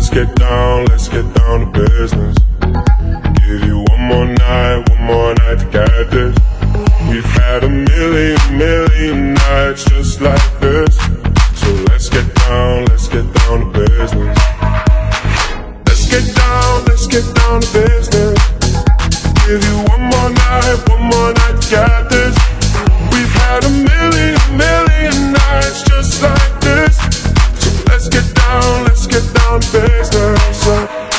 let's get down to business. Give you one more night to get this. We've had a million nights just like this. So let's get down to business. Let's get down to business.